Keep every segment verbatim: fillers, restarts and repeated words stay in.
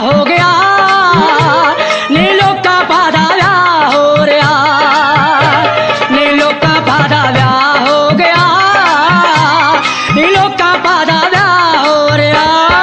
हो गया नीलो का पादा व्याह हो रहा नीलो का पादा व्याह हो गया नीलो का पादा व्याह हो रहा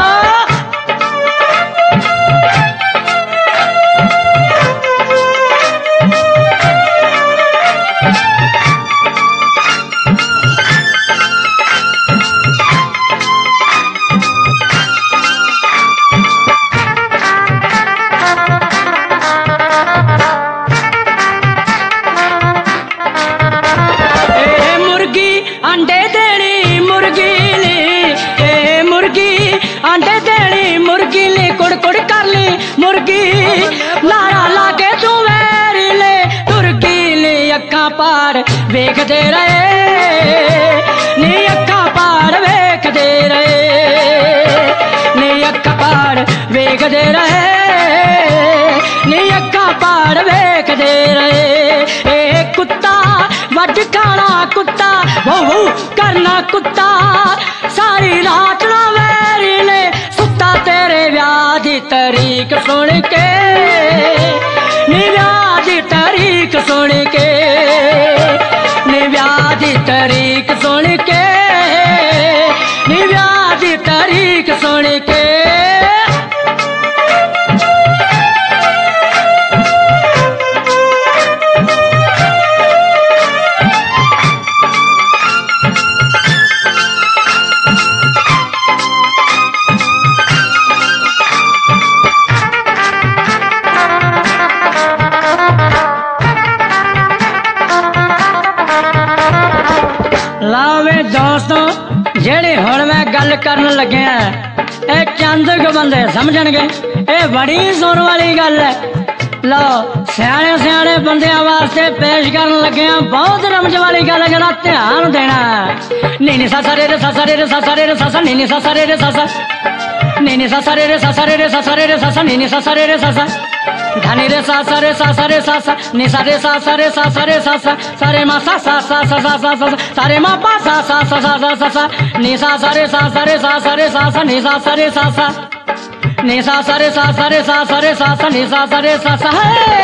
अंडे देनी मुर्गी ली ए मुर्गी अंडे देनी मुर्गी ली कुड़ कुड़ कर ली मुर्गी नारा लागे तू वेरी ले तुर्की ली अक्खा पाड़ वेख दे रहे नी अक्खा पाड़ वेख दे रहे नी अक्खा पाड़ वेख दे रहे नी अक्खा पाड़ वेख दे रहे ए कुत्ता वड खाना कुत्ता वो वो करना कुत्ता सारी रात ना वेरी ले सुता तेरे व्याह दी तरीक सुन के नी व्याह दी तरीक सुन के नी व्याह दी तरीक सुन के नी व्याह दी तरीक सुन के लावे दोस्तों जेड़ी हुण मैं गल करन लगे ए चंद क बंदे समझणगे ए बड़ी सुन वाली गल है लो सियाने सियाने बंदियां वास्ते पेश करन लगे बहुत रमज वाली गल है जरा ध्यान देना नी नी सा सा रे रे सा सा रे रे सा सा रे रे सा सा नी नी सा सा रे रे सा सा नी नी सा सा रे रे सा सा रे रे सा सा रे रे सा सा नी नी सा सा रे रे सा सा धनी रे सा सा रे सा सा रे सा सा नी सा रे सा सा रे सा सा रे सा सा सा रे मा सा सा सा सा सा सा सा सा रे मा पा सा सा सा सा सा सा सा नी सा सा रे सा सा रे सा सा रे सा सा नी सा सा रे सा सा नी सा सा रे सा सा रे सा सा रे सा सा नी सा सा रे सा सा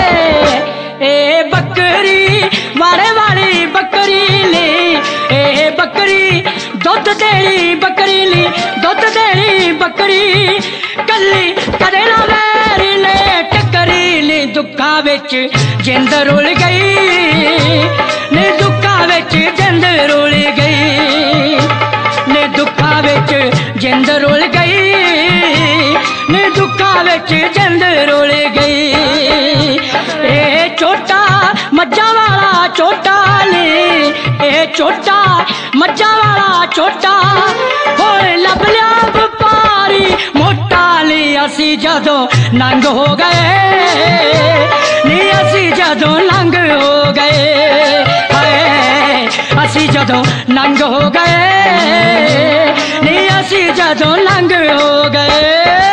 ए बकरी वारे वाली बकरी ली ए बकरी दुध देनी बकरी ली दुध देनी बकरी कली कदे ना मेरी ले टकरी ली दुखा विच जिंद रुल गई नी दुखा विच जिंद रुल गई नी दुखा विच जिंद रुल गई नी दुखा विच जिंद रुल गई ए छोटा मज्जा वाला छोटा ली ए छोटा मज्जा वाला छोटा होए लब लिया व्यापारी मोटा ली असी जदों नंग हो गए नी असी जदों नंग हो गए हाय असी जदों नंग हो गए नी असी जदों नंग हो गए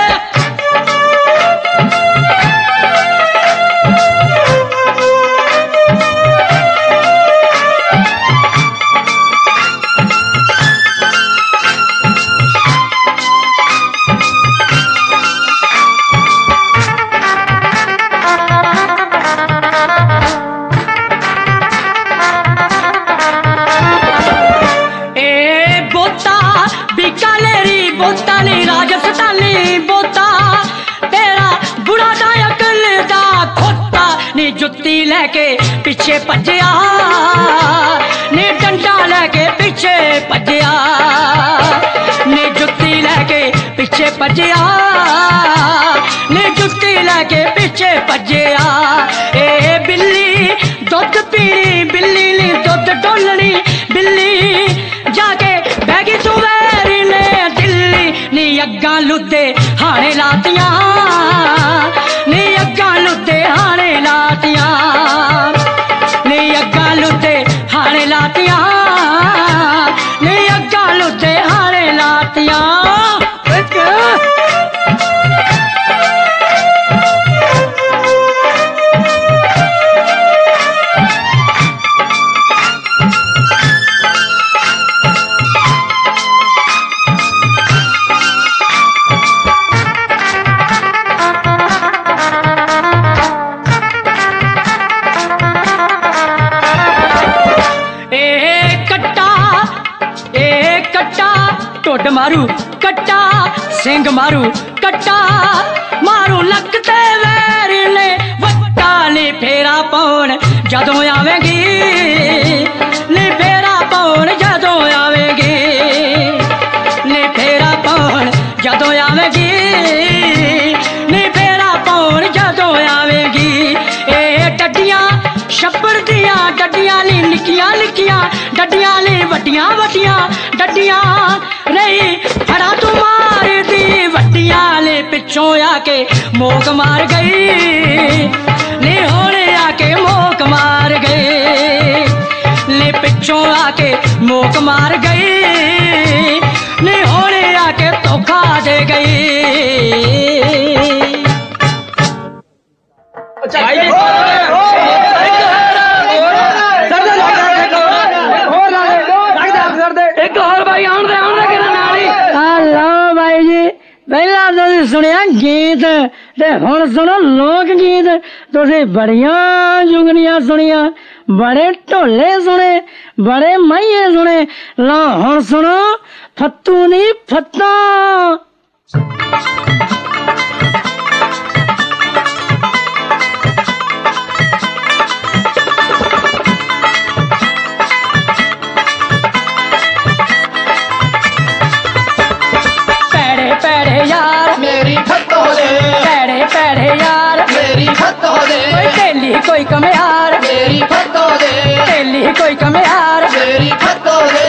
बोतानी राजस्थानी बोता तेरा बुढ़ा दा अकल दा खोता नी जुत्ती लेके पीछे भजया नी डंडा लेके पीछे भजया नी जुत्ती लेके पीछे भजया नी जुत्ती लेके पीछे भजया ए बिल्ली दुध पीनी बिल्ली नी दुध डोलनी बिल्ली जाके बैगी तू वेरी ने दिल्ली नी अग्गा लुदे हाने लातियां नी अग्गा लुदे हाने लातियां नी अग्गा लुदे हाने लातियां नी अग्गा लुदे हाने लातियां मारू कट्टा सिंह मारू कट्टा मारू लकते वैरी ने वट्टा नी फेरा पाउन जदों आवेगी नी फेरा पाउन जदों आवेगी नी फेरा पाउन जदों आवेगी नी फेरा पाउन जदों आवेगी ए डड्डियां छप्पड़ दियां डड्डियां ली निक्कियां निक्कियां डड्डियां ली वड्डियां वड्डियां डड्डियां रही फड़ा तू मार दी वड्डियां ले पिछों आके मोक मार गई नी होने आके मोक मार गई ले पिछों आके मोक मार गई नी होने आके धोखा दे गई। पहला तुसीं सुनिया गीत ते हुण सुनो लोक गीत। तुसीं बड़ियां जुगनियां सुनिया बड़े ढोले सुने बड़े माइये सुने लो हुण सुनो फत्तू नी फत्ता। कोई कमियार मेरी फतो दे तेली कोई कमियार मेरी फतो दे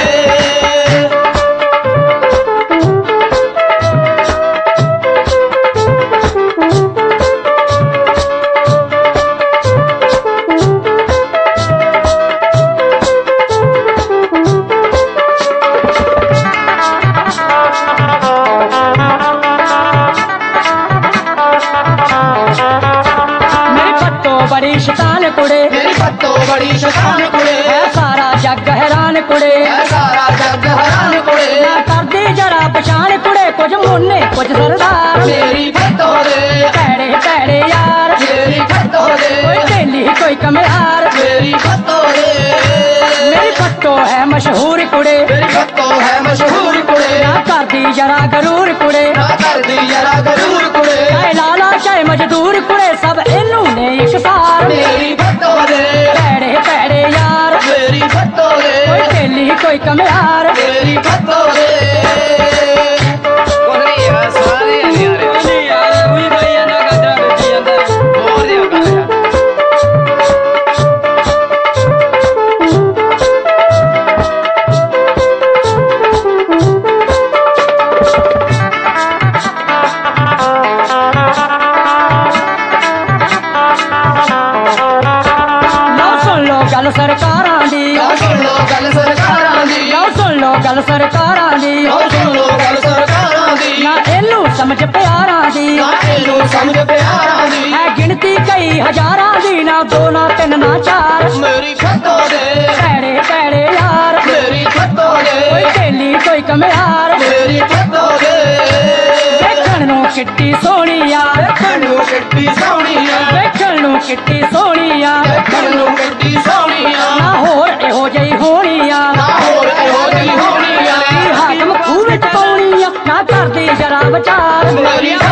बड़ी शैतान कुड़े मेरी फतो बड़ी शैतान कुड़े है सारा जग हैरान कुड़े है सारा जग हैरान कुड़े ना करदी जरा पछाण कुड़े कुछ मुन्ने कुछ सरदार मेरी फतो दे पैड़े पैड़े यार मेरी फतो दे कोई तेली कोई कमियार मेरी फतो दे मेरी फतो है मशहूर कुड़े मेरी फतो है मशहूर कुड़े ना करदी जरा गरूर कुड़े ना करदी जरा गरूर कुड़े चाहे लाला चाहे मजदूर कुड़े सब इनू ने एक सार मेरी फतो दे पैड़े पैड़े यार मेरी फतो दे कोई तेली कोई कमियार मेरी फतो दे। सरकारां दी सुन लो गल सरकारां दी सुन लो गल सरकारां दी सुन लो गल सरकारां दी ना इनू समझ प्यारां दी ना इनू समझ प्यारां दी है गिनती कई हजारां दी ना दो ना तीन ना चार मेरी फतो दे पैड़े पैड़े यार मेरी फतो दे कोई तेली कोई कमियार मेरी फतो दे देखण नू किट्टी सोहणी यार देखण नू किट्टी सोहणी यार देखण नू किट्टी सोहणी यार देखण नू किट्टी सोहणी ना होर एहो जही होनी आ ना होर एहो जही होनी आ हाकम खूह विच पाउणी आ ना करदी जरा विचार मेरी